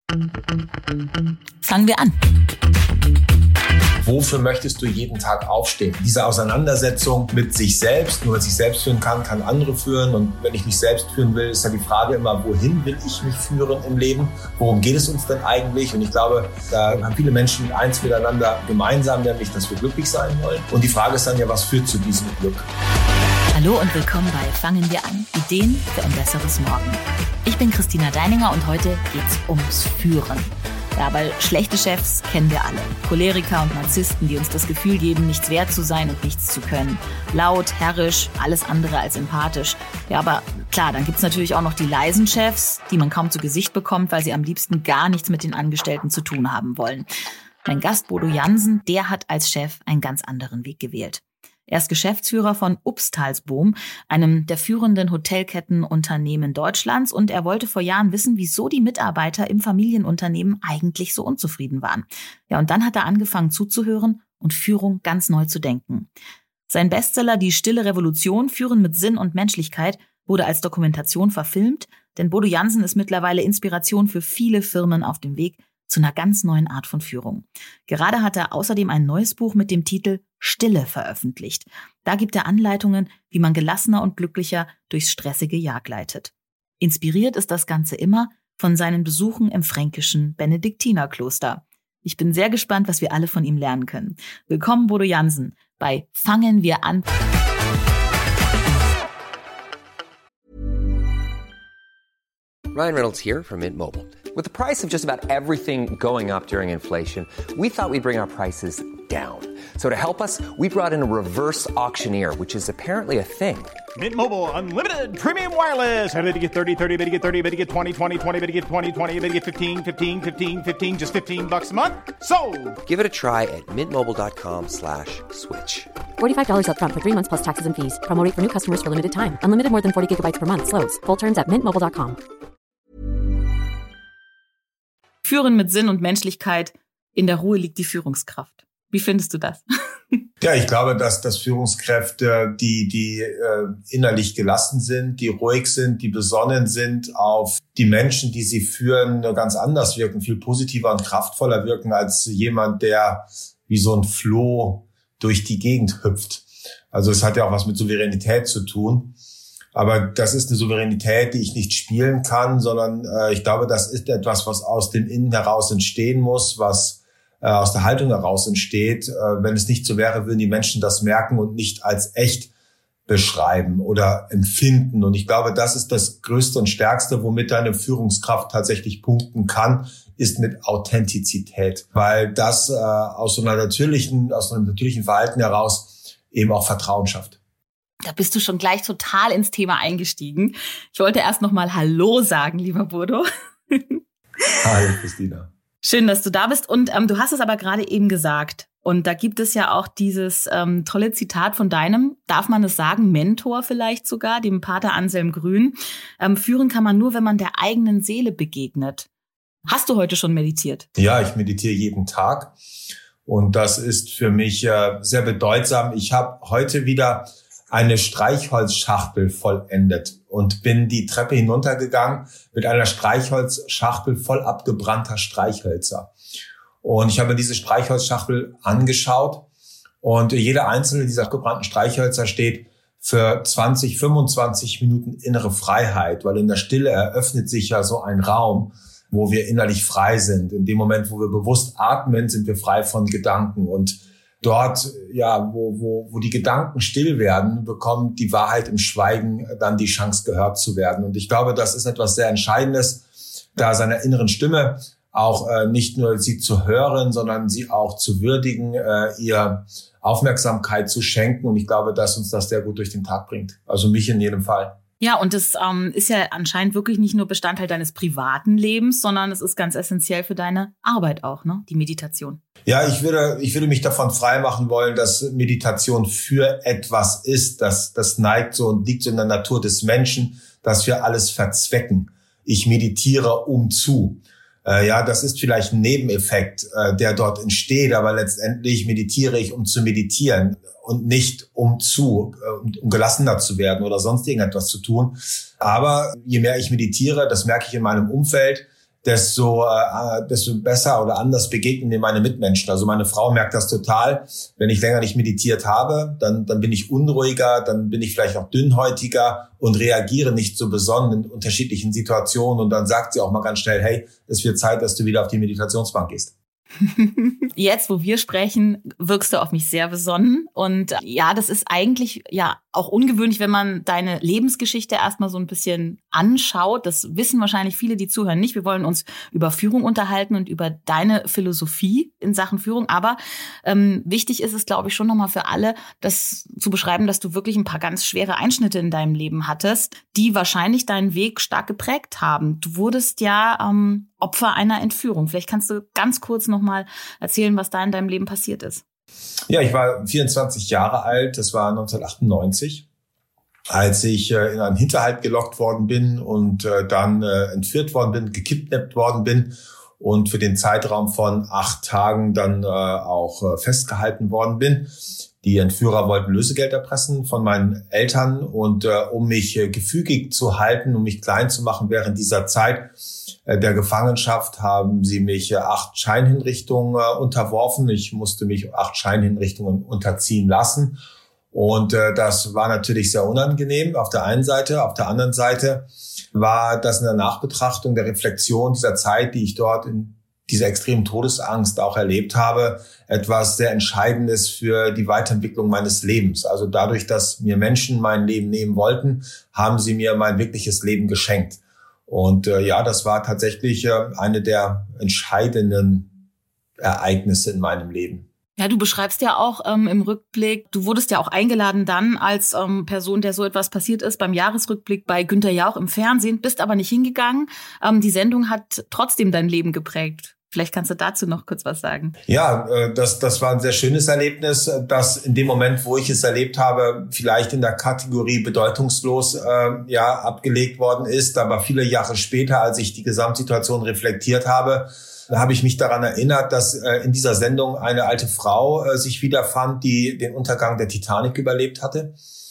Fangen wir an. Wofür möchtest du jeden Tag aufstehen? Diese Auseinandersetzung mit sich selbst, nur wer sich selbst führen kann, kann andere führen. Und wenn ich mich selbst führen will, ist dann die Frage immer, wohin will ich mich führen im Leben? Worum geht es uns denn eigentlich? Und ich glaube, da haben viele Menschen eins miteinander gemeinsam, nämlich, dass wir glücklich sein wollen. Und die Frage ist dann ja, was führt zu diesem Glück? Hallo und willkommen bei Fangen wir an. Ideen für ein besseres Morgen. Ich bin Christina Deininger und heute geht's ums Führen. Ja, weil schlechte Chefs kennen wir alle. Choleriker und Narzissten, die uns das Gefühl geben, nichts wert zu sein und nichts zu können. Laut, herrisch, alles andere als empathisch. Ja, aber klar, dann gibt's natürlich auch noch die leisen Chefs, die man kaum zu Gesicht bekommt, weil sie am liebsten gar nichts mit den Angestellten zu tun haben wollen. Mein Gast Bodo Jansen, der hat als Chef einen ganz anderen Weg gewählt. Er ist Geschäftsführer von Upstalsboom, einem der führenden Hotelkettenunternehmen Deutschlands, und er wollte vor Jahren wissen, wieso die Mitarbeiter im Familienunternehmen eigentlich so unzufrieden waren. Ja, und dann hat er angefangen zuzuhören und Führung ganz neu zu denken. Sein Bestseller Die stille Revolution, Führen mit Sinn und Menschlichkeit, wurde als Dokumentation verfilmt, denn Bodo Jansen ist mittlerweile Inspiration für viele Firmen auf dem Weg zu einer ganz neuen Art von Führung. Gerade hat er außerdem ein neues Buch mit dem Titel Stille veröffentlicht. Da gibt er Anleitungen, wie man gelassener und glücklicher durchs stressige Jahr gleitet. Inspiriert ist das Ganze immer von seinen Besuchen im fränkischen Benediktinerkloster. Ich bin sehr gespannt, was wir alle von ihm lernen können. Willkommen, Bodo Jansen, bei Fangen wir an. Ryan Reynolds here from Mint Mobile. With the price of just about everything going up during inflation, we thought we'd bring our prices down. So to help us, we brought in a reverse auctioneer, which is apparently a thing. Mint Mobile Unlimited Premium Wireless. How to get 30, 30, bit to get 30, bit to get 20, 20, 20, bit to get 20, 20, bit to get 15, 15, 15, 15, just $15 a month? Sold! Give it a try at mintmobile.com/switch. $45 up front for 3 months plus taxes and fees. Promo rate for new customers for limited time. Unlimited more than 40 gigabytes per month. Slows full terms at mintmobile.com. Führen mit Sinn und Menschlichkeit. In der Ruhe liegt die Führungskraft. Wie findest du das? Ja, ich glaube, dass Führungskräfte, die innerlich gelassen sind, die ruhig sind, die besonnen sind, auf die Menschen, die sie führen, ganz anders wirken, viel positiver und kraftvoller wirken als jemand, der wie so ein Floh durch die Gegend hüpft. Also es hat ja auch was mit Souveränität zu tun. Aber das ist eine Souveränität, die ich nicht spielen kann, sondern ich glaube, das ist etwas, was aus dem Innen heraus entstehen muss, was aus der Haltung heraus entsteht. Wenn es nicht so wäre, würden die Menschen das merken und nicht als echt beschreiben oder empfinden. Und ich glaube, das ist das Größte und Stärkste, womit deine Führungskraft tatsächlich punkten kann, ist mit Authentizität. Weil das aus einem natürlichen Verhalten heraus eben auch Vertrauen schafft. Da bist du schon gleich total ins Thema eingestiegen. Ich wollte erst noch mal Hallo sagen, lieber Bodo. Hallo, Christina. Schön, dass du da bist. Und du hast es aber gerade eben gesagt. Und da gibt es ja auch dieses tolle Zitat von deinem, darf man es sagen, Mentor vielleicht sogar, dem Pater Anselm Grün. Führen kann man nur, wenn man der eigenen Seele begegnet. Hast du heute schon meditiert? Ja, ich meditiere jeden Tag. Und das ist für mich sehr bedeutsam. Ich habe heute wieder eine Streichholzschachtel vollendet und bin die Treppe hinuntergegangen mit einer Streichholzschachtel voll abgebrannter Streichhölzer. Und ich habe mir diese Streichholzschachtel angeschaut und jeder einzelne dieser abgebrannten Streichhölzer steht für 20, 25 Minuten innere Freiheit, weil in der Stille eröffnet sich ja so ein Raum, wo wir innerlich frei sind. In dem Moment, wo wir bewusst atmen, sind wir frei von Gedanken. Und dort, ja, wo die Gedanken still werden, bekommt die Wahrheit im Schweigen dann die Chance, gehört zu werden. Und ich glaube, das ist etwas sehr Entscheidendes, da seiner inneren Stimme auch nicht nur sie zu hören, sondern sie auch zu würdigen, ihr Aufmerksamkeit zu schenken. Und ich glaube, dass uns das sehr gut durch den Tag bringt. Also mich in jedem Fall. Ja, und das ist ja anscheinend wirklich nicht nur Bestandteil deines privaten Lebens, sondern es ist ganz essentiell für deine Arbeit auch, ne? Die Meditation. Ja, ich würde mich davon freimachen wollen, dass Meditation für etwas ist. Das neigt so und liegt so in der Natur des Menschen, dass wir alles verzwecken. Ich meditiere zu. Ja, das ist vielleicht ein Nebeneffekt, der dort entsteht, aber letztendlich meditiere ich, um zu meditieren und nicht um gelassener zu werden oder sonst irgendetwas zu tun. Aber je mehr ich meditiere, das merke ich in meinem Umfeld, desto besser oder anders begegnen mir meine Mitmenschen. Also meine Frau merkt das total. Wenn ich länger nicht meditiert habe, dann bin ich unruhiger, dann bin ich vielleicht auch dünnhäutiger und reagiere nicht so besonnen in unterschiedlichen Situationen. Und dann sagt sie auch mal ganz schnell, hey, es wird Zeit, dass du wieder auf die Meditationsbank gehst. Jetzt, wo wir sprechen, wirkst du auf mich sehr besonnen. Und ja, das ist eigentlich ja auch ungewöhnlich, wenn man deine Lebensgeschichte erstmal so ein bisschen anschaut. Das wissen wahrscheinlich viele, die zuhören, nicht. Wir wollen uns über Führung unterhalten und über deine Philosophie in Sachen Führung. Aber wichtig ist es, glaube ich, schon nochmal für alle, das zu beschreiben, dass du wirklich ein paar ganz schwere Einschnitte in deinem Leben hattest, die wahrscheinlich deinen Weg stark geprägt haben. Du wurdest ja Opfer einer Entführung. Vielleicht kannst du ganz kurz nochmal erzählen, was da in deinem Leben passiert ist. Ja, ich war 24 Jahre alt, das war 1998, als ich in einen Hinterhalt gelockt worden bin und dann entführt worden bin, gekidnappt worden bin und für den Zeitraum von 8 Tagen dann auch festgehalten worden bin. Die Entführer wollten Lösegeld erpressen von meinen Eltern und um mich gefügig zu halten, um mich klein zu machen während dieser Zeit der Gefangenschaft, haben sie mich 8 Scheinhinrichtungen unterworfen. Ich musste mich 8 Scheinhinrichtungen unterziehen lassen. Und das war natürlich sehr unangenehm auf der einen Seite. Auf der anderen Seite war das in der Nachbetrachtung, der Reflexion dieser Zeit, die ich dort in dieser extremen Todesangst auch erlebt habe, etwas sehr Entscheidendes für die Weiterentwicklung meines Lebens. Also dadurch, dass mir Menschen mein Leben nehmen wollten, haben sie mir mein wirkliches Leben geschenkt. Und ja, das war tatsächlich eine der entscheidenden Ereignisse in meinem Leben. Ja, du beschreibst ja auch im Rückblick, du wurdest ja auch eingeladen dann als Person, der so etwas passiert ist, beim Jahresrückblick bei Günther Jauch im Fernsehen, bist aber nicht hingegangen. Die Sendung hat trotzdem dein Leben geprägt. Vielleicht kannst du dazu noch kurz was sagen. Ja, das war ein sehr schönes Erlebnis, das in dem Moment, wo ich es erlebt habe, vielleicht in der Kategorie bedeutungslos abgelegt worden ist. Aber viele Jahre später, als ich die Gesamtsituation reflektiert habe, da habe ich mich daran erinnert, dass in dieser Sendung eine alte Frau sich wiederfand, die den Untergang der Titanic überlebt hatte.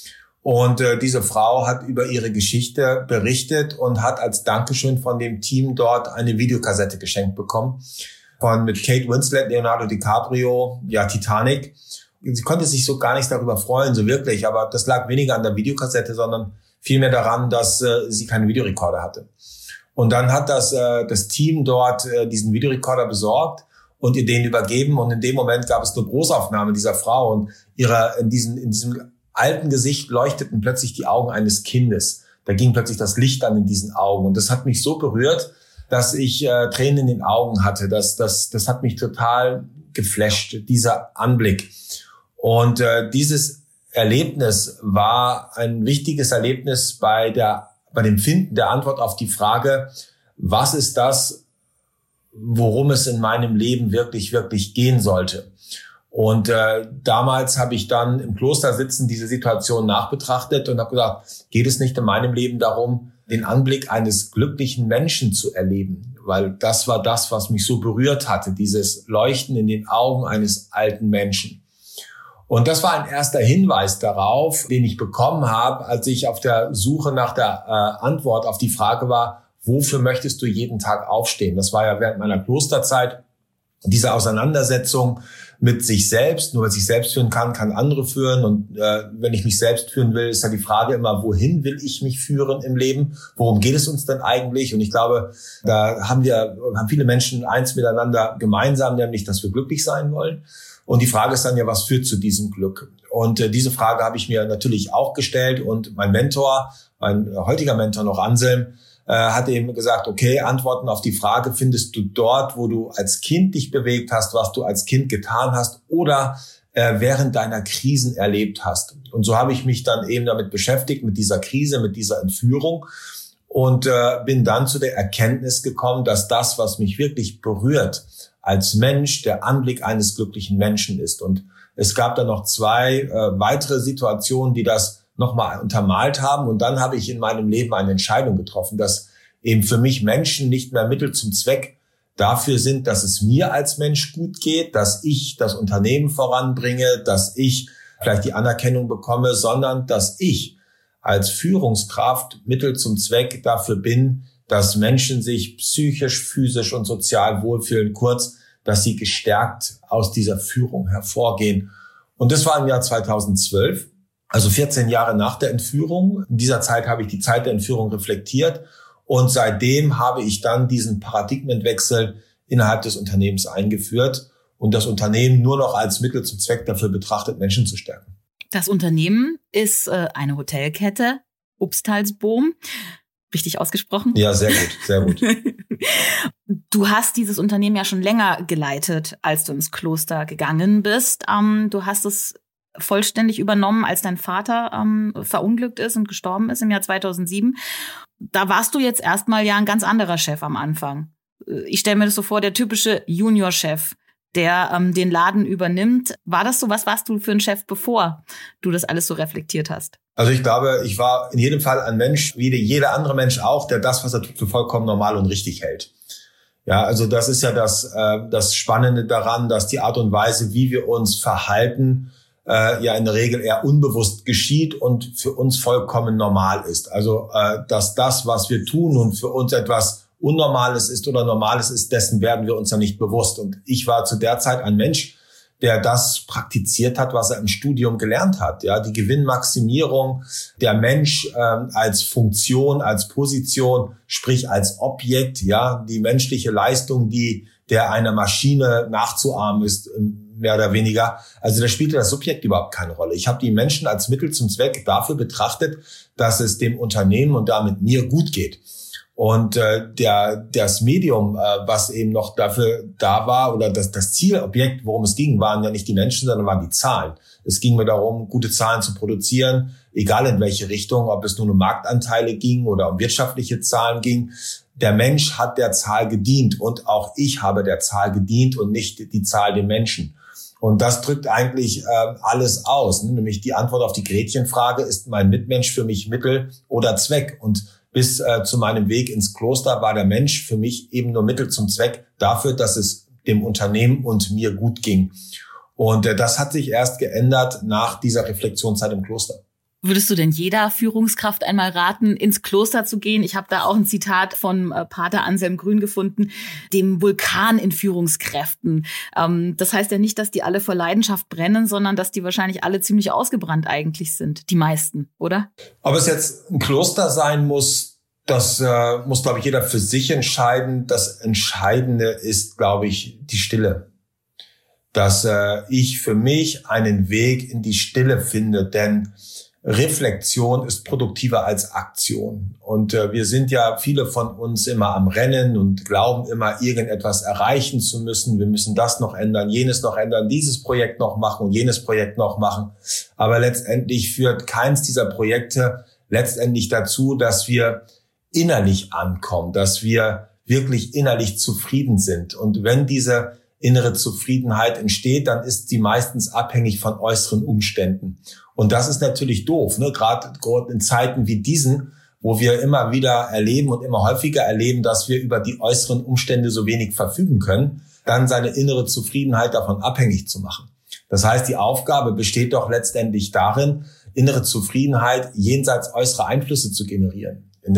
Und diese Frau hat über ihre Geschichte berichtet und hat als Dankeschön von dem Team dort eine Videokassette geschenkt bekommen. Mit Kate Winslet, Leonardo DiCaprio, Titanic. Sie konnte sich so gar nicht darüber freuen, so wirklich. Aber das lag weniger an der Videokassette, sondern vielmehr daran, dass sie keinen Videorekorder hatte. Und dann hat das Team dort diesen Videorekorder besorgt und ihr den übergeben. Und in dem Moment gab es eine Großaufnahme dieser Frau und in diesem alten Gesicht leuchteten plötzlich die Augen eines Kindes. Da ging plötzlich das Licht an in diesen Augen. Und das hat mich so berührt, dass ich Tränen in den Augen hatte. Das hat mich total geflasht, dieser Anblick. Und dieses Erlebnis war ein wichtiges Erlebnis bei dem Finden der Antwort auf die Frage, was ist das, worum es in meinem Leben wirklich, wirklich gehen sollte. Und damals habe ich dann im Kloster sitzen diese Situation nachbetrachtet und habe gesagt, geht es nicht in meinem Leben darum, den Anblick eines glücklichen Menschen zu erleben? Weil das war das, was mich so berührt hatte, dieses Leuchten in den Augen eines alten Menschen. Und das war ein erster Hinweis darauf, den ich bekommen habe, als ich auf der Suche nach der Antwort auf die Frage war, wofür möchtest du jeden Tag aufstehen? Das war ja während meiner Klosterzeit diese Auseinandersetzung mit sich selbst. Nur wer sich selbst führen kann, kann andere führen. Und wenn ich mich selbst führen will, ist ja die Frage immer, wohin will ich mich führen im Leben? Worum geht es uns denn eigentlich? Und ich glaube, da haben viele Menschen eins miteinander gemeinsam, nämlich, dass wir glücklich sein wollen. Und die Frage ist dann ja, was führt zu diesem Glück? Und diese Frage habe ich mir natürlich auch gestellt. Und mein heutiger Mentor noch, Anselm, hat eben gesagt, okay, Antworten auf die Frage findest du dort, wo du als Kind dich bewegt hast, was du als Kind getan hast oder während deiner Krisen erlebt hast. Und so habe ich mich dann eben damit beschäftigt, mit dieser Krise, mit dieser Entführung und bin dann zu der Erkenntnis gekommen, dass das, was mich wirklich berührt als Mensch, der Anblick eines glücklichen Menschen ist. Und es gab dann noch 2 weitere Situationen, die das nochmal untermalt haben. Und dann habe ich in meinem Leben eine Entscheidung getroffen, dass eben für mich Menschen nicht mehr Mittel zum Zweck dafür sind, dass es mir als Mensch gut geht, dass ich das Unternehmen voranbringe, dass ich vielleicht die Anerkennung bekomme, sondern dass ich als Führungskraft Mittel zum Zweck dafür bin, dass Menschen sich psychisch, physisch und sozial wohlfühlen, kurz, dass sie gestärkt aus dieser Führung hervorgehen. Und das war im Jahr 2012, also 14 Jahre nach der Entführung. In dieser Zeit habe ich die Zeit der Entführung reflektiert und seitdem habe ich dann diesen Paradigmenwechsel innerhalb des Unternehmens eingeführt und das Unternehmen nur noch als Mittel zum Zweck dafür betrachtet, Menschen zu stärken. Das Unternehmen ist eine Hotelkette, Upstalsboom. Richtig ausgesprochen? Ja, sehr gut, sehr gut. Du hast dieses Unternehmen ja schon länger geleitet, als du ins Kloster gegangen bist. Du hast es vollständig übernommen, als dein Vater verunglückt ist und gestorben ist im Jahr 2007. Da warst du jetzt erstmal ja ein ganz anderer Chef am Anfang. Ich stelle mir das so vor, der typische Juniorchef, der den Laden übernimmt. War das so? Was warst du für ein Chef, bevor du das alles so reflektiert hast? Also ich glaube, ich war in jedem Fall ein Mensch, wie jeder andere Mensch auch, der das, was er tut, für vollkommen normal und richtig hält. Ja, also das ist ja das Spannende daran, dass die Art und Weise, wie wir uns verhalten, ja in der Regel eher unbewusst geschieht und für uns vollkommen normal ist. Also dass das, was wir tun und für uns etwas Unnormales ist oder Normales ist, dessen werden wir uns ja nicht bewusst. Und ich war zu der Zeit ein Mensch, der das praktiziert hat, was er im Studium gelernt hat. Ja, die Gewinnmaximierung, der Mensch als Funktion, als Position, sprich als Objekt, ja, die menschliche Leistung, der einer Maschine nachzuahmen ist, mehr oder weniger. Also da spielte das Subjekt überhaupt keine Rolle. Ich habe die Menschen als Mittel zum Zweck dafür betrachtet, dass es dem Unternehmen und damit mir gut geht. Und das Medium, was eben noch dafür da war, oder das Zielobjekt, worum es ging, waren ja nicht die Menschen, sondern waren die Zahlen. Es ging mir darum, gute Zahlen zu produzieren, egal in welche Richtung, ob es nun um Marktanteile ging oder um wirtschaftliche Zahlen ging. Der Mensch hat der Zahl gedient und auch ich habe der Zahl gedient und nicht die Zahl dem Menschen. Und das drückt eigentlich alles aus, ne? Nämlich die Antwort auf die Gretchenfrage, ist mein Mitmensch für mich Mittel oder Zweck? Und bis zu meinem Weg ins Kloster war der Mensch für mich eben nur Mittel zum Zweck dafür, dass es dem Unternehmen und mir gut ging. Und das hat sich erst geändert nach dieser Reflexionszeit im Kloster. Würdest du denn jeder Führungskraft einmal raten, ins Kloster zu gehen? Ich habe da auch ein Zitat von Pater Anselm Grün gefunden, dem Vulkan in Führungskräften. Das heißt ja nicht, dass die alle vor Leidenschaft brennen, sondern dass die wahrscheinlich alle ziemlich ausgebrannt eigentlich sind. Die meisten, oder? Ob es jetzt ein Kloster sein muss, das muss, glaube ich, jeder für sich entscheiden. Das Entscheidende ist, glaube ich, die Stille. Dass ich für mich einen Weg in die Stille finde, denn Reflexion ist produktiver als Aktion. Und wir sind ja viele von uns immer am Rennen und glauben immer, irgendetwas erreichen zu müssen. Wir müssen das noch ändern, jenes noch ändern, dieses Projekt noch machen und jenes Projekt noch machen. Aber letztendlich führt keins dieser Projekte letztendlich dazu, dass wir innerlich ankommen, dass wir wirklich innerlich zufrieden sind. Und wenn diese innere Zufriedenheit entsteht, dann ist sie meistens abhängig von äußeren Umständen. Und das ist natürlich doof, ne? Gerade in Zeiten wie diesen, wo wir immer wieder erleben und immer häufiger erleben, dass wir über die äußeren Umstände so wenig verfügen können, dann seine innere Zufriedenheit davon abhängig zu machen. Das heißt, die Aufgabe besteht doch letztendlich darin, innere Zufriedenheit jenseits äußerer Einflüsse zu generieren. In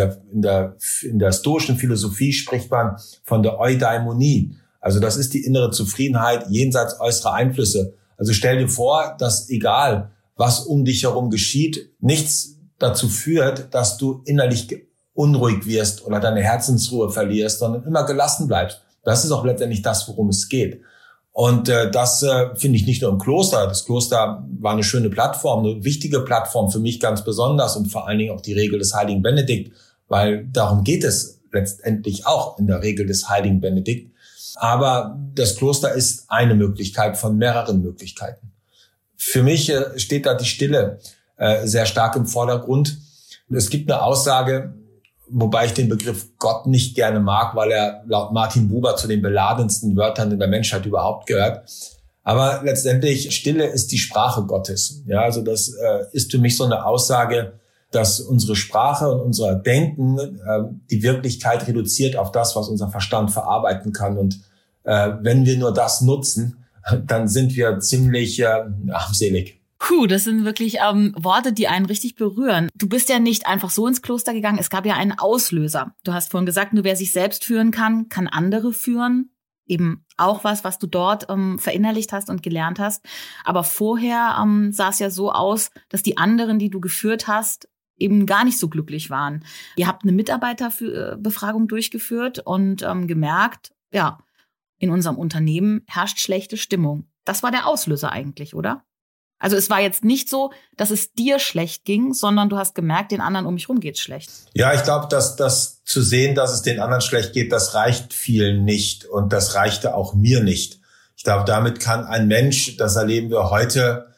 der stoischen Philosophie spricht man von der Eudaimonie. Also das ist die innere Zufriedenheit jenseits äußerer Einflüsse. Also stell dir vor, dass egal, was um dich herum geschieht, nichts dazu führt, dass du innerlich unruhig wirst oder deine Herzensruhe verlierst, sondern immer gelassen bleibst. Das ist auch letztendlich das, worum es geht. Und das finde ich nicht nur im Kloster. Das Kloster war eine schöne Plattform, eine wichtige Plattform für mich ganz besonders und vor allen Dingen auch die Regel des Heiligen Benedikt, weil darum geht es letztendlich auch in der Regel des Heiligen Benedikt. Aber das Kloster ist eine Möglichkeit von mehreren Möglichkeiten. Für mich steht da die Stille sehr stark im Vordergrund. Es gibt eine Aussage, wobei ich den Begriff Gott nicht gerne mag, weil er laut Martin Buber zu den beladensten Wörtern in der Menschheit überhaupt gehört. Aber letztendlich, Stille ist die Sprache Gottes. Ja, also das ist für mich so eine Aussage, dass unsere Sprache und unser Denken die Wirklichkeit reduziert auf das, was unser Verstand verarbeiten kann. Und wenn wir nur das nutzen, dann sind wir ziemlich armselig. Das sind wirklich Worte, die einen richtig berühren. Du bist ja nicht einfach so ins Kloster gegangen. Es gab ja einen Auslöser. Du hast vorhin gesagt, nur wer sich selbst führen kann, kann andere führen. Eben auch was du dort verinnerlicht hast und gelernt hast. Aber vorher sah es ja so aus, dass die anderen, die du geführt hast, eben gar nicht so glücklich waren. Ihr habt eine Mitarbeiterbefragung durchgeführt und gemerkt, ja, in unserem Unternehmen herrscht schlechte Stimmung. Das war der Auslöser eigentlich, oder? Also es war jetzt nicht so, dass es dir schlecht ging, sondern du hast gemerkt, den anderen um mich rum geht's schlecht. Ja, ich glaube, dass das zu sehen, dass es den anderen schlecht geht, das reicht vielen nicht und das reichte auch mir nicht. Ich glaube, damit kann ein Mensch, das erleben wir heute,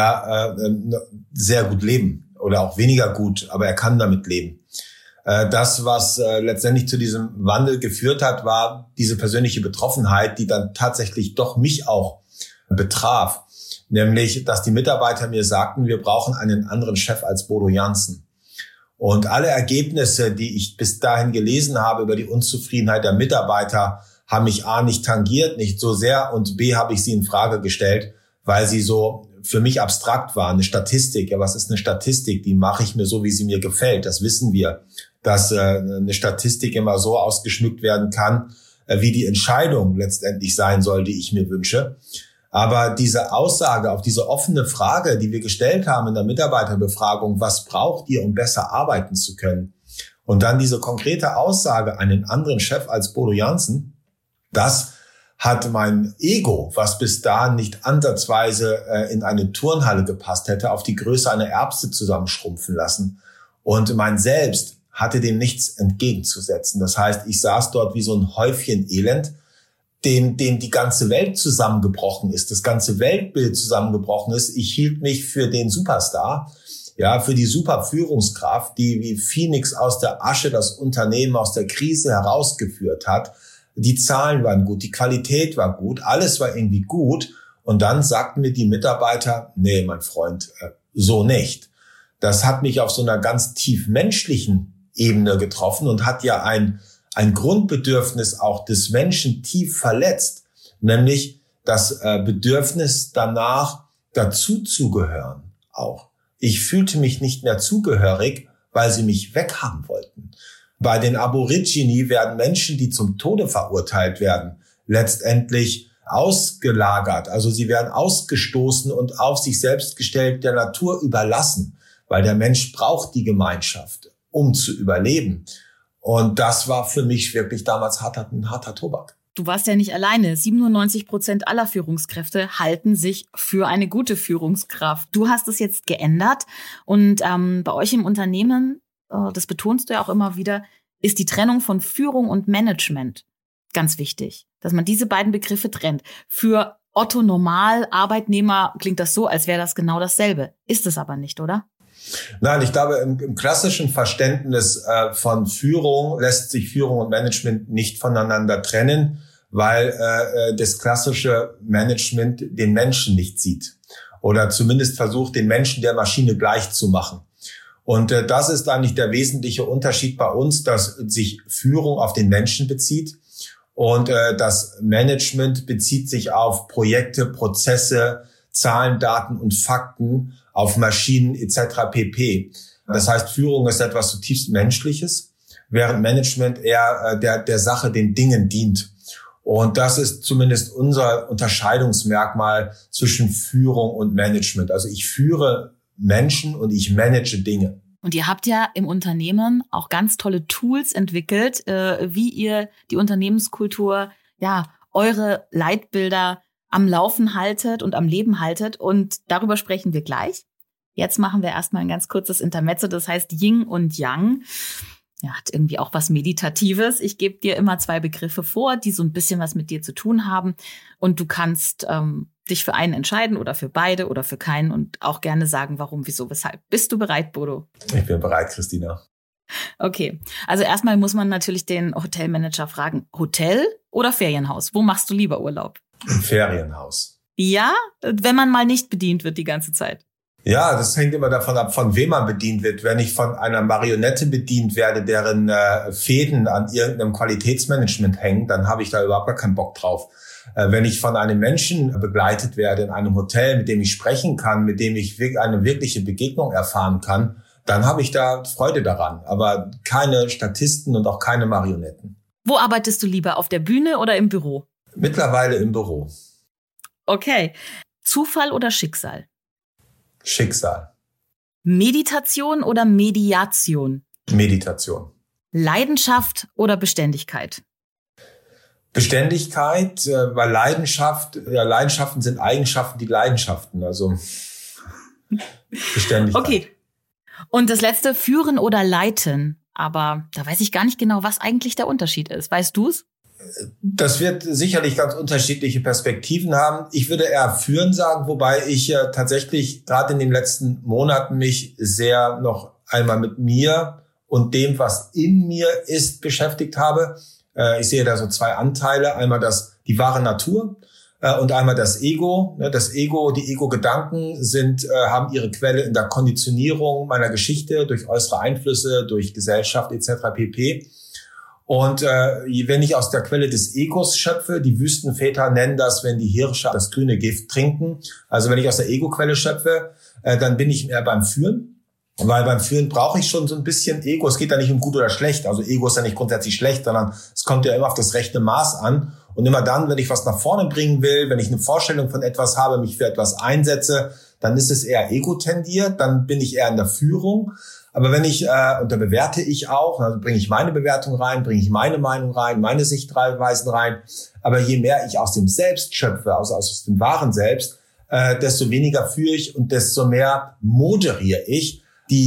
sehr gut leben oder auch weniger gut, aber er kann damit leben. Das, was letztendlich zu diesem Wandel geführt hat, war diese persönliche Betroffenheit, die dann tatsächlich doch mich auch betraf. Nämlich, dass die Mitarbeiter mir sagten, wir brauchen einen anderen Chef als Bodo Jansen. Und alle Ergebnisse, die ich bis dahin gelesen habe über die Unzufriedenheit der Mitarbeiter, haben mich A, nicht tangiert, nicht so sehr, und B, habe ich sie in Frage gestellt, weil sie so für mich abstrakt waren. Eine Statistik, ja, was ist eine Statistik? Die mache ich mir so, wie sie mir gefällt. Das wissen wir, dass eine Statistik immer so ausgeschmückt werden kann, wie die Entscheidung letztendlich sein soll, die ich mir wünsche. Aber diese Aussage auf diese offene Frage, die wir gestellt haben in der Mitarbeiterbefragung, was braucht ihr, um besser arbeiten zu können? Und dann diese konkrete Aussage, einen anderen Chef als Bodo Jansen, das hat mein Ego, was bis dahin nicht ansatzweise in eine Turnhalle gepasst hätte, auf die Größe einer Erbse zusammenschrumpfen lassen. Und mein Selbst hatte dem nichts entgegenzusetzen. Das heißt, ich saß dort wie so ein Häufchen Elend, dem die ganze Welt zusammengebrochen ist, das ganze Weltbild zusammengebrochen ist. Ich hielt mich für den Superstar, ja, für die Superführungskraft, die wie Phönix aus der Asche das Unternehmen aus der Krise herausgeführt hat. Die Zahlen waren gut, die Qualität war gut, alles war irgendwie gut. Und dann sagten mir die Mitarbeiter, nee, mein Freund, so nicht. Das hat mich auf so einer ganz tief menschlichen Ebene getroffen und hat ja ein Grundbedürfnis auch des Menschen tief verletzt, nämlich das Bedürfnis danach, dazuzugehören auch. Ich fühlte mich nicht mehr zugehörig, weil sie mich weghaben wollten. Bei den Aborigine werden Menschen, die zum Tode verurteilt werden, letztendlich ausgelagert. Also sie werden ausgestoßen und auf sich selbst gestellt der Natur überlassen, weil der Mensch braucht die Gemeinschaft, um zu überleben. Und das war für mich wirklich damals ein harter Tobak. Du warst ja nicht alleine. 97% aller Führungskräfte halten sich für eine gute Führungskraft. Du hast es jetzt geändert und bei euch im Unternehmen, das betonst du ja auch immer wieder, ist die Trennung von Führung und Management ganz wichtig, dass man diese beiden Begriffe trennt. Für Otto Normal-Arbeitnehmer klingt das so, als wäre das genau dasselbe. Ist es aber nicht, oder? Nein, ich glaube, im klassischen Verständnis von Führung lässt sich Führung und Management nicht voneinander trennen, weil das klassische Management den Menschen nicht sieht oder zumindest versucht, den Menschen der Maschine gleich zu machen. Und das ist eigentlich der wesentliche Unterschied bei uns, dass sich Führung auf den Menschen bezieht und das Management bezieht sich auf Projekte, Prozesse, Zahlen, Daten und Fakten, auf Maschinen etc. pp. Das heißt, Führung ist etwas zutiefst Menschliches, während Management eher der Sache, den Dingen dient. Und das ist zumindest unser Unterscheidungsmerkmal zwischen Führung und Management. Also ich führe Menschen und ich manage Dinge. Und ihr habt ja im Unternehmen auch ganz tolle Tools entwickelt, wie ihr die Unternehmenskultur, ja, eure Leitbilder am Laufen haltet und am Leben haltet. Und darüber sprechen wir gleich. Jetzt machen wir erstmal ein ganz kurzes Intermezzo, das heißt Yin und Yang. Ja, hat irgendwie auch was Meditatives. Ich gebe dir immer 2 Begriffe vor, die so ein bisschen was mit dir zu tun haben. Und du kannst dich für einen entscheiden oder für beide oder für keinen und auch gerne sagen, warum, wieso, weshalb. Bist du bereit, Bodo? Ich bin bereit, Christina. Okay, also erstmal muss man natürlich den Hotelmanager fragen, Hotel oder Ferienhaus? Wo machst du lieber Urlaub? Im Ferienhaus. Ja, wenn man mal nicht bedient wird die ganze Zeit. Ja, das hängt immer davon ab, von wem man bedient wird. Wenn ich von einer Marionette bedient werde, deren Fäden an irgendeinem Qualitätsmanagement hängen, dann habe ich da überhaupt gar keinen Bock drauf. Wenn ich von einem Menschen begleitet werde in einem Hotel, mit dem ich sprechen kann, mit dem ich eine wirkliche Begegnung erfahren kann, dann habe ich da Freude daran. Aber keine Statisten und auch keine Marionetten. Wo arbeitest du lieber, auf der Bühne oder im Büro? Mittlerweile im Büro. Okay. Zufall oder Schicksal? Schicksal. Meditation oder Mediation? Meditation. Leidenschaft oder Beständigkeit? Beständigkeit, weil Leidenschaften sind Eigenschaften, die Leidenschaften, also Beständigkeit. Okay. Und das letzte, führen oder leiten? Aber da weiß ich gar nicht genau, was eigentlich der Unterschied ist. Weißt du es? Das wird sicherlich ganz unterschiedliche Perspektiven haben. Ich würde eher führen sagen, wobei ich tatsächlich gerade in den letzten Monaten mich sehr noch einmal mit mir und dem, was in mir ist, beschäftigt habe. Ich sehe da so zwei Anteile. Einmal die wahre Natur und einmal das Ego. Das Ego, die Ego-Gedanken haben ihre Quelle in der Konditionierung meiner Geschichte durch äußere Einflüsse, durch Gesellschaft etc. pp. Und wenn ich aus der Quelle des Egos schöpfe, die Wüstenväter nennen das, wenn die Hirsche das grüne Gift trinken. Also wenn ich aus der Ego-Quelle schöpfe, dann bin ich mehr beim Führen. Weil beim Führen brauche ich schon so ein bisschen Ego. Es geht ja nicht um gut oder schlecht. Also Ego ist ja nicht grundsätzlich schlecht, sondern es kommt ja immer auf das rechte Maß an. Und immer dann, wenn ich was nach vorne bringen will, wenn ich eine Vorstellung von etwas habe, mich für etwas einsetze, dann ist es eher ego-tendiert, dann bin ich eher in der Führung. Aber wenn ich, und da bewerte ich auch, also bringe ich meine Bewertung rein, bringe ich meine Meinung rein, meine Sichtweisen rein. Aber je mehr ich aus dem Selbst schöpfe, also aus dem wahren Selbst, desto weniger führe ich und desto mehr moderiere ich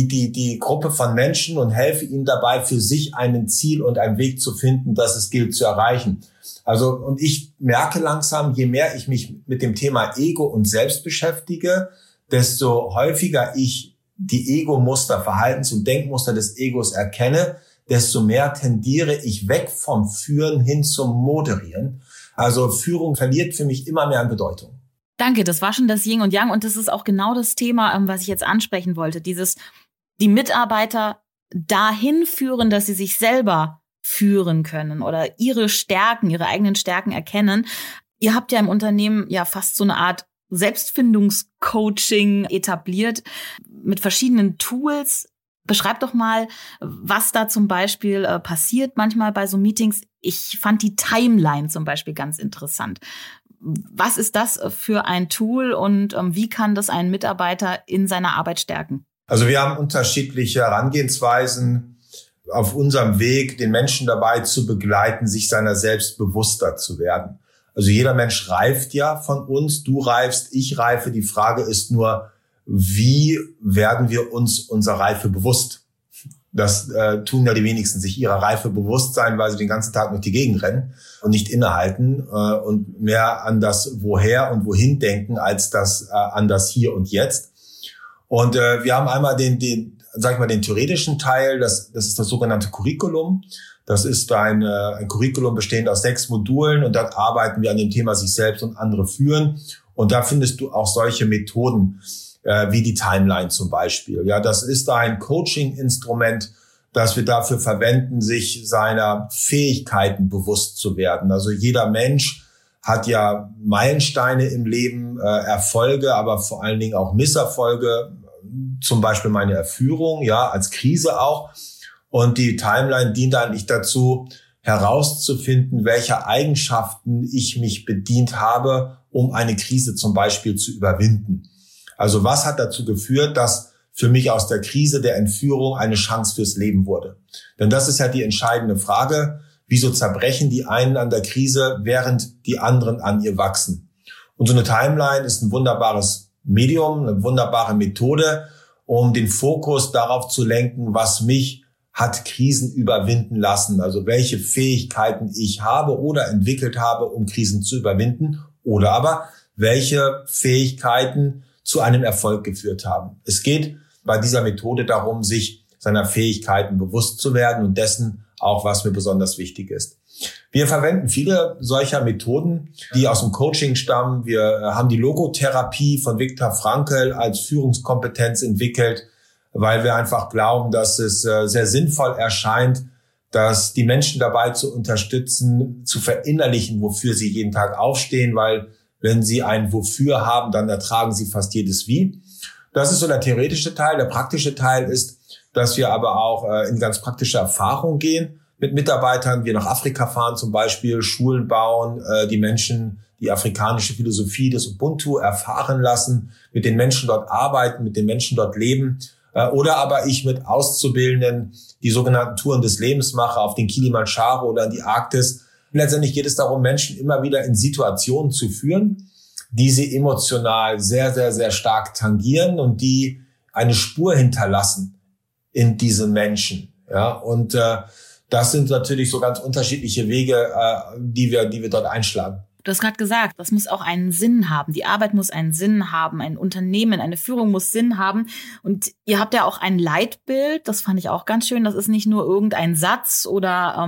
die Gruppe von Menschen und helfe ihnen dabei, für sich ein Ziel und einen Weg zu finden, das es gilt zu erreichen. Also, und ich merke langsam, je mehr ich mich mit dem Thema Ego und Selbst beschäftige, desto häufiger ich die Ego-Muster, Verhaltens- und Denkmuster des Egos erkenne, desto mehr tendiere ich weg vom Führen hin zum Moderieren. Also Führung verliert für mich immer mehr an Bedeutung. Danke, das war schon das Yin und Yang und das ist auch genau das Thema, was ich jetzt ansprechen wollte. Die Mitarbeiter dahin führen, dass sie sich selber führen können oder ihre eigenen Stärken erkennen. Ihr habt ja im Unternehmen ja fast so eine Art Selbstfindungscoaching etabliert mit verschiedenen Tools. Beschreib doch mal, was da zum Beispiel passiert manchmal bei so Meetings. Ich fand die Timeline zum Beispiel ganz interessant. Was ist das für ein Tool und wie kann das einen Mitarbeiter in seiner Arbeit stärken? Also wir haben unterschiedliche Herangehensweisen auf unserem Weg, den Menschen dabei zu begleiten, sich seiner selbst bewusster zu werden. Also jeder Mensch reift ja von uns, du reifst, ich reife. Die Frage ist nur, wie werden wir uns unserer Reife bewusst? Das tun ja die wenigsten, sich ihrer Reife bewusst sein, weil sie den ganzen Tag durch die Gegend rennen und nicht innehalten und mehr an das Woher und Wohin denken, als an das Hier und Jetzt. Und wir haben einmal den theoretischen Teil, das ist das sogenannte Curriculum. Das ist ein Curriculum bestehend aus 6 Modulen und dort arbeiten wir an dem Thema sich selbst und andere führen. Und da findest du auch solche Methoden, wie die Timeline zum Beispiel. Ja, das ist ein Coaching-Instrument, das wir dafür verwenden, sich seiner Fähigkeiten bewusst zu werden. Also jeder Mensch hat ja Meilensteine im Leben, Erfolge, aber vor allen Dingen auch Misserfolge, zum Beispiel meine Erführung, ja, als Krise auch. Und die Timeline dient eigentlich dazu, herauszufinden, welche Eigenschaften ich mich bedient habe, um eine Krise zum Beispiel zu überwinden. Also was hat dazu geführt, dass für mich aus der Krise der Entführung eine Chance fürs Leben wurde? Denn das ist ja die entscheidende Frage. Wieso zerbrechen die einen an der Krise, während die anderen an ihr wachsen? Und so eine Timeline ist ein wunderbares Medium, eine wunderbare Methode, um den Fokus darauf zu lenken, was mich hat Krisen überwinden lassen. Also welche Fähigkeiten ich habe oder entwickelt habe, um Krisen zu überwinden. Oder aber welche Fähigkeiten zu einem Erfolg geführt haben. Es geht bei dieser Methode darum, sich seiner Fähigkeiten bewusst zu werden und dessen auch, was mir besonders wichtig ist. Wir verwenden viele solcher Methoden, die aus dem Coaching stammen. Wir haben die Logotherapie von Viktor Frankl als Führungskompetenz entwickelt, weil wir einfach glauben, dass es sehr sinnvoll erscheint, dass die Menschen dabei zu unterstützen, zu verinnerlichen, wofür sie jeden Tag aufstehen, weil wenn sie ein Wofür haben, dann ertragen sie fast jedes Wie. Das ist so der theoretische Teil. Der praktische Teil ist, dass wir aber auch in ganz praktische Erfahrung gehen mit Mitarbeitern. Wir nach Afrika fahren zum Beispiel, Schulen bauen, die Menschen die afrikanische Philosophie des Ubuntu erfahren lassen, mit den Menschen dort arbeiten, mit den Menschen dort leben. Oder aber ich mit Auszubildenden die sogenannten Touren des Lebens mache, auf den Kilimanjaro oder in die Arktis. Letztendlich geht es darum, Menschen immer wieder in Situationen zu führen, die sie emotional sehr, sehr, sehr stark tangieren und die eine Spur hinterlassen in diesen Menschen. Ja, und das sind natürlich so ganz unterschiedliche Wege, die wir dort einschlagen. Du hast gerade gesagt, das muss auch einen Sinn haben. Die Arbeit muss einen Sinn haben. Ein Unternehmen, eine Führung muss Sinn haben. Und ihr habt ja auch ein Leitbild. Das fand ich auch ganz schön. Das ist nicht nur irgendein Satz oder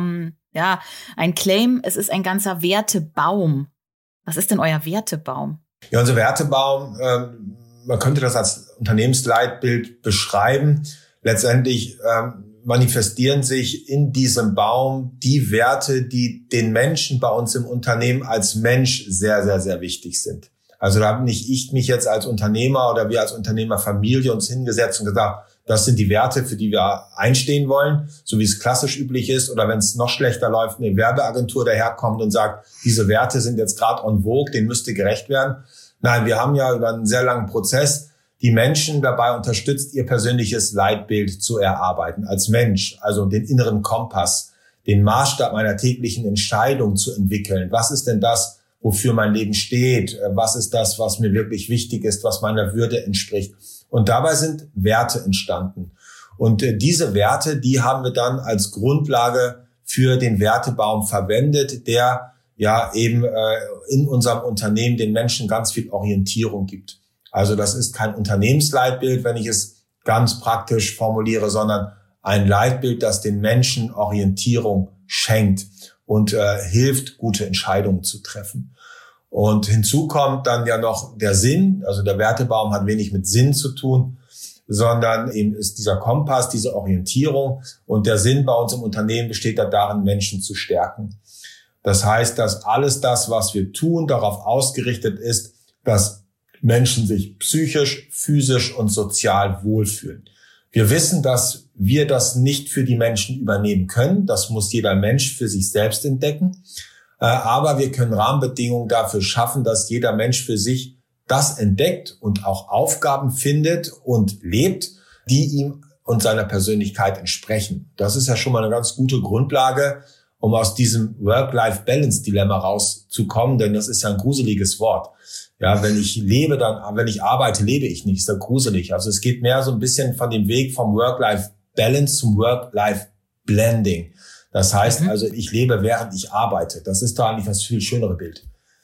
ein Claim. Es ist ein ganzer Wertebaum. Was ist denn euer Wertebaum? Ja, unser Wertebaum, man könnte das als Unternehmensleitbild beschreiben. Letztendlich manifestieren sich in diesem Baum die Werte, die den Menschen bei uns im Unternehmen als Mensch sehr, sehr, sehr wichtig sind. Also da habe nicht ich mich jetzt als Unternehmer oder wir als Unternehmerfamilie uns hingesetzt und gesagt, das sind die Werte, für die wir einstehen wollen, so wie es klassisch üblich ist. Oder wenn es noch schlechter läuft, eine Werbeagentur daherkommt und sagt, diese Werte sind jetzt gerade en vogue, denen müsste gerecht werden. Nein, wir haben ja über einen sehr langen Prozess die Menschen dabei unterstützt, ihr persönliches Leitbild zu erarbeiten als Mensch, also den inneren Kompass, den Maßstab meiner täglichen Entscheidung zu entwickeln. Was ist denn das, wofür mein Leben steht? Was ist das, was mir wirklich wichtig ist, was meiner Würde entspricht? Und dabei sind Werte entstanden. Und diese Werte, die haben wir dann als Grundlage für den Wertebaum verwendet, der ja eben in unserem Unternehmen den Menschen ganz viel Orientierung gibt. Also das ist kein Unternehmensleitbild, wenn ich es ganz praktisch formuliere, sondern ein Leitbild, das den Menschen Orientierung schenkt und hilft, gute Entscheidungen zu treffen. Und hinzu kommt dann ja noch der Sinn. Also der Wertebaum hat wenig mit Sinn zu tun, sondern eben ist dieser Kompass, diese Orientierung. Und der Sinn bei uns im Unternehmen besteht darin, Menschen zu stärken. Das heißt, dass alles das, was wir tun, darauf ausgerichtet ist, dass Menschen sich psychisch, physisch und sozial wohlfühlen. Wir wissen, dass wir das nicht für die Menschen übernehmen können. Das muss jeder Mensch für sich selbst entdecken. Aber wir können Rahmenbedingungen dafür schaffen, dass jeder Mensch für sich das entdeckt und auch Aufgaben findet und lebt, die ihm und seiner Persönlichkeit entsprechen. Das ist ja schon mal eine ganz gute Grundlage, um aus diesem Work-Life-Balance-Dilemma rauszukommen, denn das ist ja ein gruseliges Wort. Ja, wenn ich arbeite, lebe ich nicht. Ist ja gruselig. Also es geht mehr so ein bisschen von dem Weg vom Work-Life-Balance zum Work-Life-Blending. Das heißt also, ich lebe, während ich arbeite. Das ist doch eigentlich das viel schönere Bild.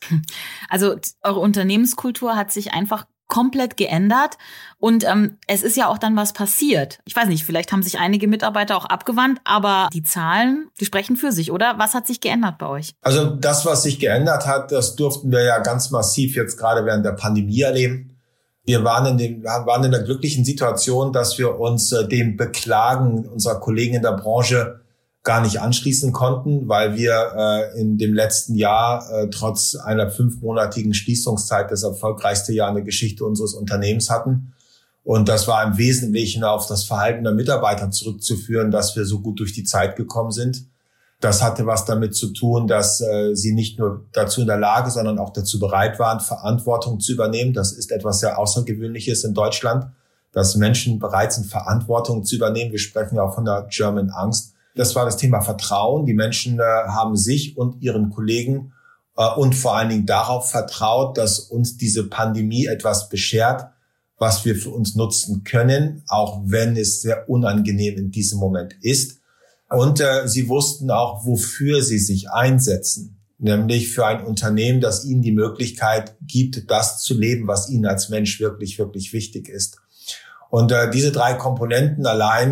Also eure Unternehmenskultur hat sich einfach komplett geändert und es ist ja auch dann was passiert. Ich weiß nicht, vielleicht haben sich einige Mitarbeiter auch abgewandt, aber die Zahlen, die sprechen für sich, oder? Was hat sich geändert bei euch? Also das, was sich geändert hat, das durften wir ja ganz massiv jetzt gerade während der Pandemie erleben. Wir waren in der glücklichen Situation, dass wir uns dem Beklagen unserer Kollegen in der Branche gar nicht anschließen konnten, weil wir in dem letzten Jahr trotz einer 5-monatigen Schließungszeit das erfolgreichste Jahr in der Geschichte unseres Unternehmens hatten. Und das war im Wesentlichen auf das Verhalten der Mitarbeiter zurückzuführen, dass wir so gut durch die Zeit gekommen sind. Das hatte was damit zu tun, dass sie nicht nur dazu in der Lage, sondern auch dazu bereit waren, Verantwortung zu übernehmen. Das ist etwas sehr Außergewöhnliches in Deutschland, dass Menschen bereit sind, Verantwortung zu übernehmen. Wir sprechen ja auch von der German Angst. Das war das Thema Vertrauen. Die Menschen haben sich und ihren Kollegen und vor allen Dingen darauf vertraut, dass uns diese Pandemie etwas beschert, was wir für uns nutzen können, auch wenn es sehr unangenehm in diesem Moment ist. Und sie wussten auch, wofür sie sich einsetzen, nämlich für ein Unternehmen, das ihnen die Möglichkeit gibt, das zu leben, was ihnen als Mensch wirklich, wirklich wichtig ist. Und diese 3 Komponenten allein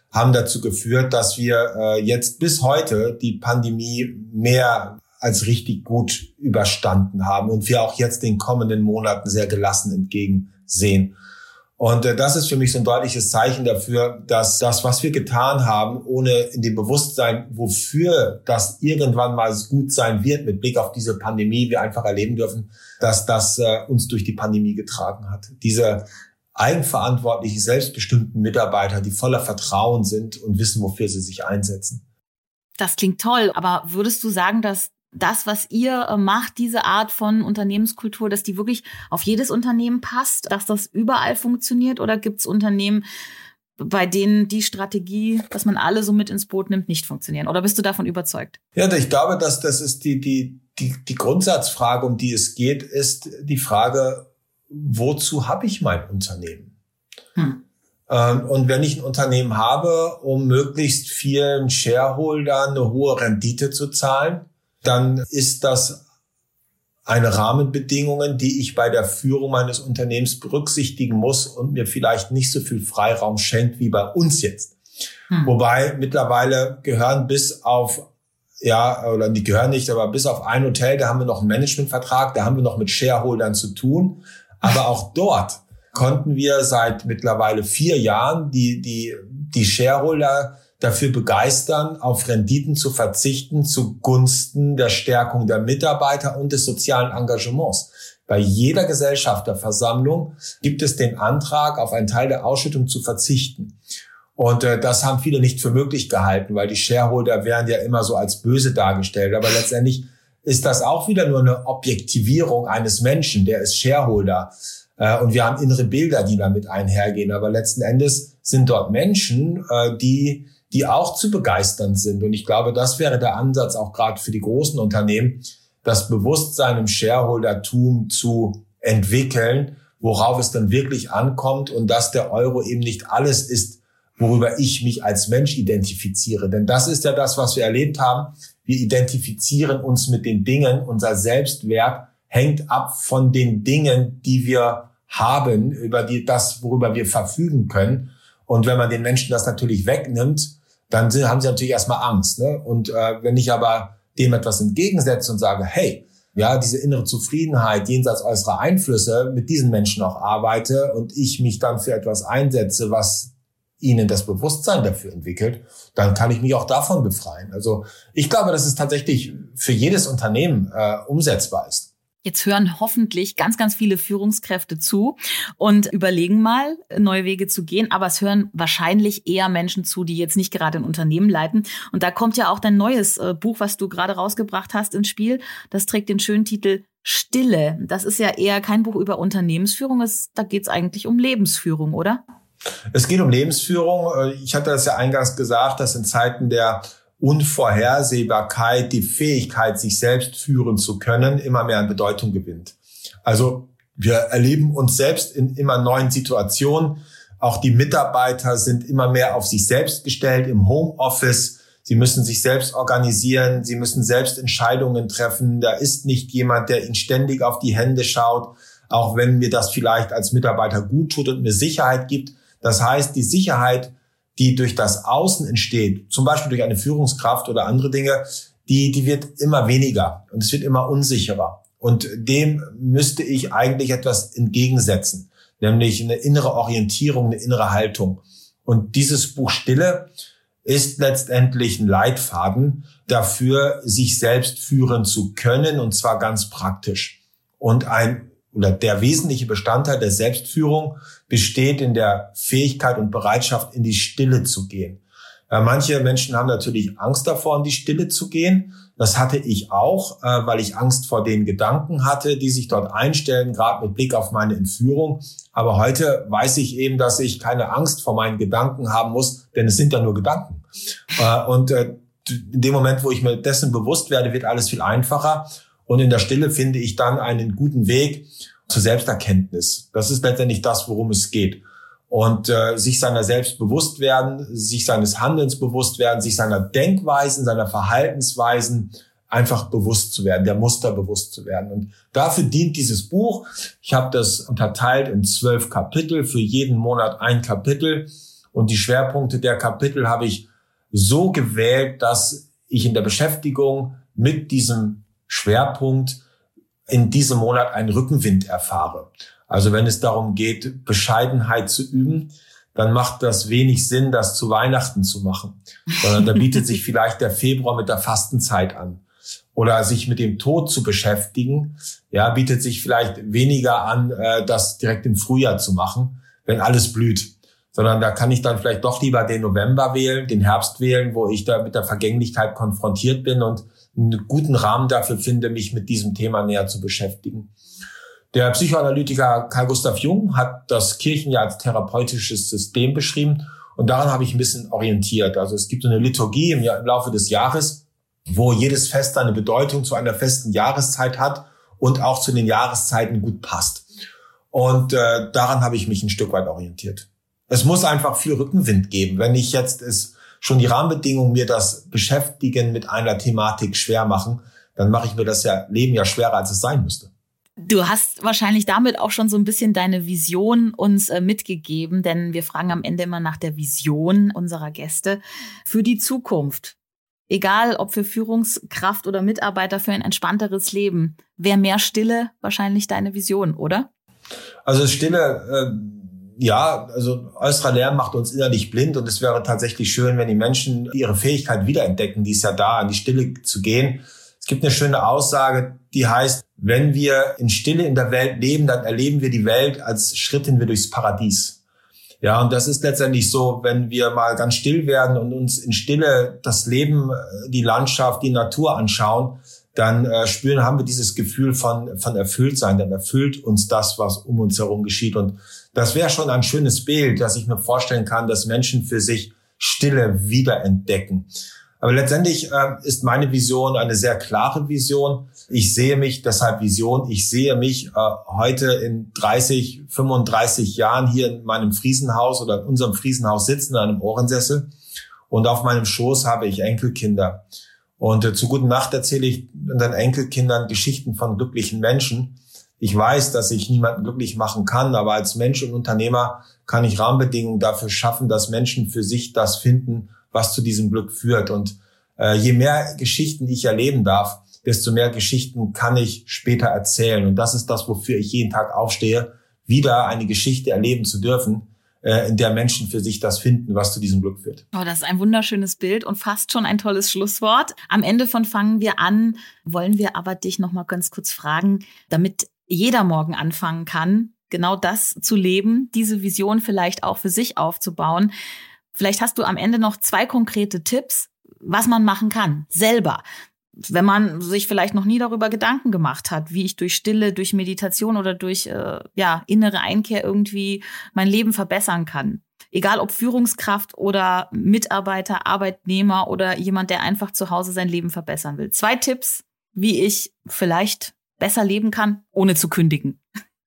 haben dazu geführt, dass wir jetzt bis heute die Pandemie mehr als richtig gut überstanden haben und wir auch jetzt den kommenden Monaten sehr gelassen entgegensehen. Und das ist für mich so ein deutliches Zeichen dafür, dass das, was wir getan haben, ohne in dem Bewusstsein, wofür das irgendwann mal gut sein wird, mit Blick auf diese Pandemie, wir einfach erleben dürfen, dass das uns durch die Pandemie getragen hat. Diese eigenverantwortlichen, selbstbestimmten Mitarbeiter, die voller Vertrauen sind und wissen, wofür sie sich einsetzen. Das klingt toll, aber würdest du sagen, dass das, was ihr macht, diese Art von Unternehmenskultur, dass die wirklich auf jedes Unternehmen passt, dass das überall funktioniert? Oder gibt es Unternehmen, bei denen die Strategie, dass man alle so mit ins Boot nimmt, nicht funktionieren? Oder bist du davon überzeugt? Ja, ich glaube, dass das ist die Grundsatzfrage, um die es geht, ist die Frage, wozu habe ich mein Unternehmen? Und wenn ich ein Unternehmen habe, um möglichst vielen Shareholdern eine hohe Rendite zu zahlen, dann ist das eine Rahmenbedingung, die ich bei der Führung meines Unternehmens berücksichtigen muss und mir vielleicht nicht so viel Freiraum schenkt wie bei uns jetzt. Wobei mittlerweile gehören bis auf, oder die gehören nicht, aber bis auf ein Hotel, da haben wir noch einen Managementvertrag, da haben wir noch mit Shareholdern zu tun. Aber auch dort konnten wir seit mittlerweile 4 Jahren die Shareholder dafür begeistern, auf Renditen zu verzichten zugunsten der Stärkung der Mitarbeiter und des sozialen Engagements. Bei jeder Gesellschafterversammlung gibt es den Antrag, auf einen Teil der Ausschüttung zu verzichten. Und das haben viele nicht für möglich gehalten, weil die Shareholder werden ja immer so als böse dargestellt. Aber letztendlich ist das auch wieder nur eine Objektivierung eines Menschen, der ist Shareholder. Und wir haben innere Bilder, die damit einhergehen. Aber letzten Endes sind dort Menschen, die auch zu begeistern sind. Und ich glaube, das wäre der Ansatz auch gerade für die großen Unternehmen, das Bewusstsein im Shareholdertum zu entwickeln, worauf es dann wirklich ankommt und dass der Euro eben nicht alles ist, worüber ich mich als Mensch identifiziere. Denn das ist ja das, was wir erlebt haben. Wir identifizieren uns mit den Dingen. Unser Selbstwert hängt ab von den Dingen, die wir haben, worüber wir verfügen können. Und wenn man den Menschen das natürlich wegnimmt, dann haben sie natürlich erstmal Angst. Ne? Und wenn ich aber dem etwas entgegensetze und sage, hey, ja, diese innere Zufriedenheit jenseits äußerer Einflüsse, mit diesen Menschen auch arbeite und ich mich dann für etwas einsetze, was ihnen das Bewusstsein dafür entwickelt, dann kann ich mich auch davon befreien. Also ich glaube, dass es tatsächlich für jedes Unternehmen umsetzbar ist. Jetzt hören hoffentlich ganz, ganz viele Führungskräfte zu und überlegen mal, neue Wege zu gehen. Aber es hören wahrscheinlich eher Menschen zu, die jetzt nicht gerade ein Unternehmen leiten. Und da kommt ja auch dein neues Buch, was du gerade rausgebracht hast, ins Spiel. Das trägt den schönen Titel Stille. Das ist ja eher kein Buch über Unternehmensführung. Da geht es eigentlich um Lebensführung, oder? Es geht um Lebensführung. Ich hatte das ja eingangs gesagt, dass in Zeiten der Unvorhersehbarkeit die Fähigkeit, sich selbst führen zu können, immer mehr an Bedeutung gewinnt. Also wir erleben uns selbst in immer neuen Situationen. Auch die Mitarbeiter sind immer mehr auf sich selbst gestellt im Homeoffice. Sie müssen sich selbst organisieren. Sie müssen selbst Entscheidungen treffen. Da ist nicht jemand, der ihnen ständig auf die Hände schaut, auch wenn mir das vielleicht als Mitarbeiter gut tut und mir Sicherheit gibt. Das heißt, die Sicherheit, die durch das Außen entsteht, zum Beispiel durch eine Führungskraft oder andere Dinge, die wird immer weniger und es wird immer unsicherer. Und dem müsste ich eigentlich etwas entgegensetzen, nämlich eine innere Orientierung, eine innere Haltung. Und dieses Buch Stille ist letztendlich ein Leitfaden dafür, sich selbst führen zu können, und zwar ganz praktisch. Und der wesentliche Bestandteil der Selbstführung besteht in der Fähigkeit und Bereitschaft, in die Stille zu gehen. Manche Menschen haben natürlich Angst davor, in die Stille zu gehen. Das hatte ich auch, weil ich Angst vor den Gedanken hatte, die sich dort einstellen, gerade mit Blick auf meine Entführung. Aber heute weiß ich eben, dass ich keine Angst vor meinen Gedanken haben muss, denn es sind ja nur Gedanken. Und in dem Moment, wo ich mir dessen bewusst werde, wird alles viel einfacher. Und in der Stille finde ich dann einen guten Weg zur Selbsterkenntnis. Das ist letztendlich das, worum es geht. Und sich seiner selbst bewusst werden, sich seines Handelns bewusst werden, sich seiner Denkweisen, seiner Verhaltensweisen einfach bewusst zu werden, der Muster bewusst zu werden. Und dafür dient dieses Buch. Ich habe das unterteilt in 12 Kapitel, für jeden Monat ein Kapitel. Und die Schwerpunkte der Kapitel habe ich so gewählt, dass ich in der Beschäftigung mit diesem Schwerpunkt in diesem Monat einen Rückenwind erfahre. Also wenn es darum geht, Bescheidenheit zu üben, dann macht das wenig Sinn, das zu Weihnachten zu machen, sondern da bietet sich vielleicht der Februar mit der Fastenzeit an. Oder sich mit dem Tod zu beschäftigen, ja, bietet sich vielleicht weniger an, das direkt im Frühjahr zu machen, wenn alles blüht. Sondern da kann ich dann vielleicht doch lieber den November wählen, den Herbst wählen, wo ich da mit der Vergänglichkeit konfrontiert bin und einen guten Rahmen dafür finde, mich mit diesem Thema näher zu beschäftigen. Der Psychoanalytiker Carl Gustav Jung hat das Kirchenjahr als therapeutisches System beschrieben und daran habe ich ein bisschen orientiert. Also es gibt so eine Liturgie im Laufe des Jahres, wo jedes Fest eine Bedeutung zu einer festen Jahreszeit hat und auch zu den Jahreszeiten gut passt. Und daran habe ich mich ein Stück weit orientiert. Es muss einfach viel Rückenwind geben. Wenn ich jetzt schon die Rahmenbedingungen mir das Beschäftigen mit einer Thematik schwer machen, dann mache ich mir das Leben ja schwerer, als es sein müsste. Du hast wahrscheinlich damit auch schon so ein bisschen deine Vision uns mitgegeben, denn wir fragen am Ende immer nach der Vision unserer Gäste für die Zukunft. Egal, ob für Führungskraft oder Mitarbeiter, für ein entspannteres Leben. Wäre mehr Stille wahrscheinlich deine Vision, oder? Also Stille, also äußerer Lärm macht uns innerlich blind und es wäre tatsächlich schön, wenn die Menschen ihre Fähigkeit wiederentdecken, die ist ja da, in die Stille zu gehen. Es gibt eine schöne Aussage, die heißt, wenn wir in Stille in der Welt leben, dann erleben wir die Welt, als schritten wir durchs Paradies. Ja, und das ist letztendlich so, wenn wir mal ganz still werden und uns in Stille das Leben, die Landschaft, die Natur anschauen, dann haben wir dieses Gefühl von Erfülltsein, dann erfüllt uns das, was um uns herum geschieht. Und das wäre schon ein schönes Bild, dass ich mir vorstellen kann, dass Menschen für sich Stille wiederentdecken. Aber letztendlich ist meine Vision eine sehr klare Vision. Ich sehe mich, deshalb Vision, ich sehe mich heute in 30, 35 Jahren hier in meinem Friesenhaus oder in unserem Friesenhaus sitzen, in einem Ohrensessel. Und auf meinem Schoß habe ich Enkelkinder. Und zu guten Nacht erzähle ich unseren Enkelkindern Geschichten von glücklichen Menschen. Ich weiß, dass ich niemanden glücklich machen kann, aber als Mensch und Unternehmer kann ich Rahmenbedingungen dafür schaffen, dass Menschen für sich das finden, was zu diesem Glück führt. Und je mehr Geschichten ich erleben darf, desto mehr Geschichten kann ich später erzählen. Und das ist das, wofür ich jeden Tag aufstehe, wieder eine Geschichte erleben zu dürfen, in der Menschen für sich das finden, was zu diesem Glück führt. Oh, das ist ein wunderschönes Bild und fast schon ein tolles Schlusswort. Am Ende von Fangen wir an, wollen wir aber dich noch mal ganz kurz fragen, damit jeder morgen anfangen kann, genau das zu leben, diese Vision vielleicht auch für sich aufzubauen. Vielleicht hast du am Ende noch 2 konkrete Tipps, was man machen kann, selber. Wenn man sich vielleicht noch nie darüber Gedanken gemacht hat, wie ich durch Stille, durch Meditation oder durch innere Einkehr irgendwie mein Leben verbessern kann. Egal ob Führungskraft oder Mitarbeiter, Arbeitnehmer oder jemand, der einfach zu Hause sein Leben verbessern will. 2 Tipps, wie ich vielleicht besser leben kann, ohne zu kündigen.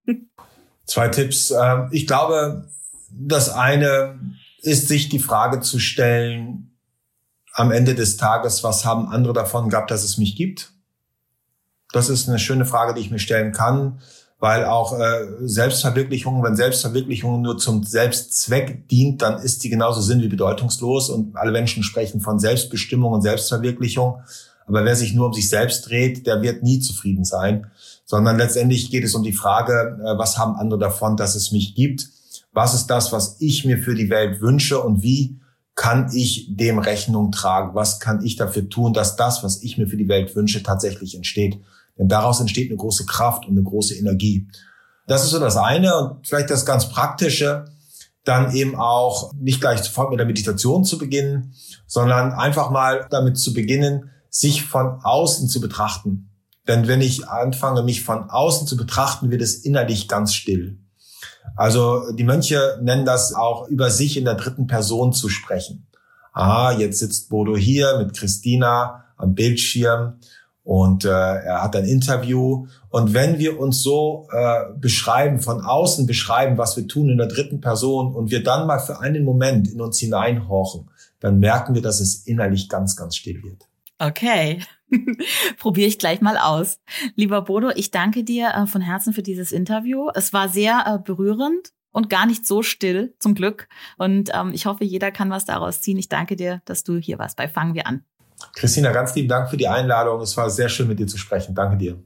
2 Tipps. Ich glaube, das eine ist, sich die Frage zu stellen, am Ende des Tages, was haben andere davon gehabt, dass es mich gibt? Das ist eine schöne Frage, die ich mir stellen kann, weil auch Selbstverwirklichung, wenn Selbstverwirklichung nur zum Selbstzweck dient, dann ist die genauso sinn- wie bedeutungslos und alle Menschen sprechen von Selbstbestimmung und Selbstverwirklichung. Aber wer sich nur um sich selbst dreht, der wird nie zufrieden sein, sondern letztendlich geht es um die Frage, was haben andere davon, dass es mich gibt? Was ist das, was ich mir für die Welt wünsche und wie kann ich dem Rechnung tragen? Was kann ich dafür tun, dass das, was ich mir für die Welt wünsche, tatsächlich entsteht? Denn daraus entsteht eine große Kraft und eine große Energie. Das ist so das eine. Und vielleicht das ganz Praktische, dann eben auch nicht gleich sofort mit der Meditation zu beginnen, sondern einfach mal damit zu beginnen, sich von außen zu betrachten. Denn wenn ich anfange, mich von außen zu betrachten, wird es innerlich ganz still. Also die Mönche nennen das auch, über sich in der 3. Person zu sprechen. Jetzt sitzt Bodo hier mit Christina am Bildschirm und er hat ein Interview. Und wenn wir uns so beschreiben, von außen beschreiben, was wir tun in der 3. Person und wir dann mal für einen Moment in uns hineinhorchen, dann merken wir, dass es innerlich ganz, ganz still wird. Okay, probiere ich gleich mal aus. Lieber Bodo, ich danke dir von Herzen für dieses Interview. Es war sehr berührend, und gar nicht so still, zum Glück. Und ich hoffe, jeder kann was daraus ziehen. Ich danke dir, dass du hier warst bei Fangen wir an. Christina, ganz lieben Dank für die Einladung. Es war sehr schön, mit dir zu sprechen. Danke dir.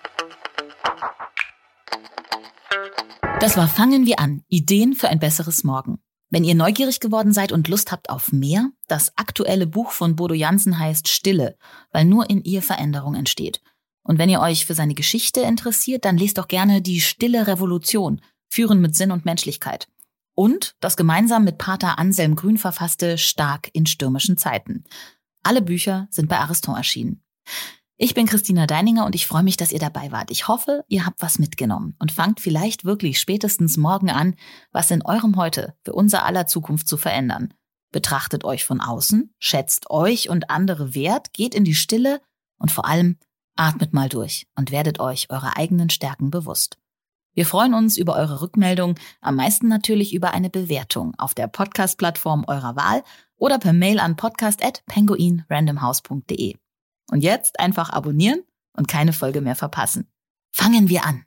Das war Fangen wir an. Ideen für ein besseres Morgen. Wenn ihr neugierig geworden seid und Lust habt auf mehr, das aktuelle Buch von Bodo Jansen heißt Stille, weil nur in ihr Veränderung entsteht. Und wenn ihr euch für seine Geschichte interessiert, dann lest doch gerne Die Stille Revolution, Führen mit Sinn und Menschlichkeit. Und das gemeinsam mit Pater Anselm Grün verfasste Stark in stürmischen Zeiten. Alle Bücher sind bei Ariston erschienen. Ich bin Christina Deininger und ich freue mich, dass ihr dabei wart. Ich hoffe, ihr habt was mitgenommen und fangt vielleicht wirklich spätestens morgen an, was in eurem Heute für unser aller Zukunft zu verändern. Betrachtet euch von außen, schätzt euch und andere wert, geht in die Stille und vor allem atmet mal durch und werdet euch eurer eigenen Stärken bewusst. Wir freuen uns über eure Rückmeldung, am meisten natürlich über eine Bewertung auf der Podcast-Plattform eurer Wahl oder per Mail an podcast@penguinrandomhouse.de. Und jetzt einfach abonnieren und keine Folge mehr verpassen. Fangen wir an!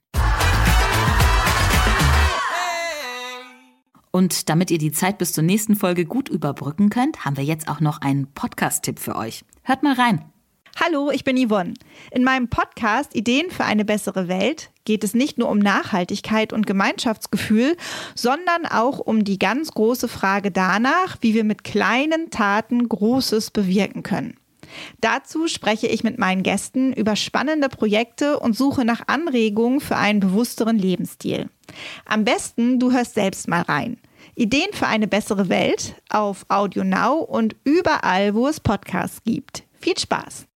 Und damit ihr die Zeit bis zur nächsten Folge gut überbrücken könnt, haben wir jetzt auch noch einen Podcast-Tipp für euch. Hört mal rein! Hallo, ich bin Yvonne. In meinem Podcast Ideen für eine bessere Welt geht es nicht nur um Nachhaltigkeit und Gemeinschaftsgefühl, sondern auch um die ganz große Frage danach, wie wir mit kleinen Taten Großes bewirken können. Dazu spreche ich mit meinen Gästen über spannende Projekte und suche nach Anregungen für einen bewussteren Lebensstil. Am besten, du hörst selbst mal rein. Ideen für eine bessere Welt auf Audio Now und überall, wo es Podcasts gibt. Viel Spaß!